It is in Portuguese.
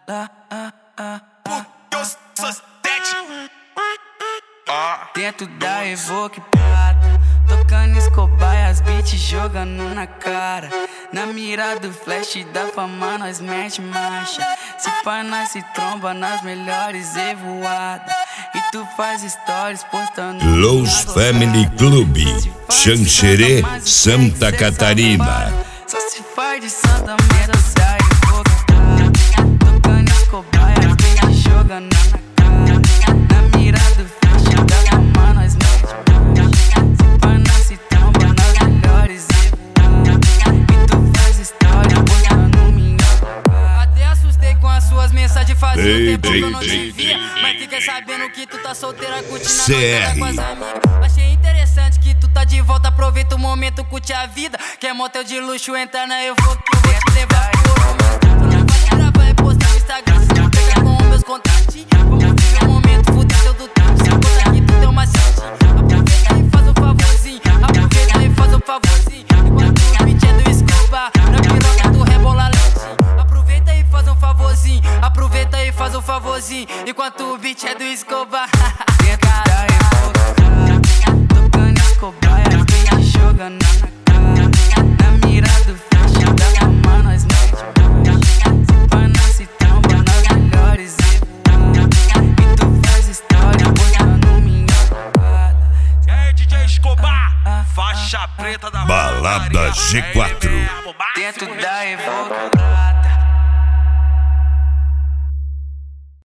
Porque eu sou sete. Dentro da Evoque prata, tocando Escobar, as beats jogando na cara. Na mira do flash da fama nós mete marcha. Se pá nós se tromba nas melhores evoadas. E tu faz stories postando Los Family Club, Xanxerê, Santa Catarina. Só se faz de Santa Mera da Evoque prata, tocando Escobar, as beats jogando na cara. Na mira do flash da fama nós mete marcha. Se pá nós se tromba nas melhores evoadas. E tu faz stories postando minha jogada. Até assustei com as suas mensagens, fazia tempo que eu não te via. Mas fiquei sabendo que tu tá solteira, curtindo a com as amigas. Achei interessante que tu tá de volta, aproveita o momento, curte a vida. Quer motel de luxo, entra na Evoque, eu vou te levar pro outro. Não pode gravar e postar no Instagram, se não pegar com meus contatinhos. Vamos viver o momento, fuder teu do tempo, se conta que tu tem uma setinha. Aproveita e faz um favorzinho, aproveita e faz um favorzinho. Enquanto o beat é do Escobar, na piroca tu rebola lentinho. Aproveita e faz um favorzinho, aproveita e faz um favorzinho. Enquanto o beat é do Escobar. Dentro da Evoque, tocando Escobar, as beats jogando na cara. Na mira do flash da fama nós mete marcha. Se pá nós se tromba nas melhores evoadas. E tu faz história postando minha jogada. E aí, DJ Escobar, faixa preta da Balada G4. Dentro da Evoque.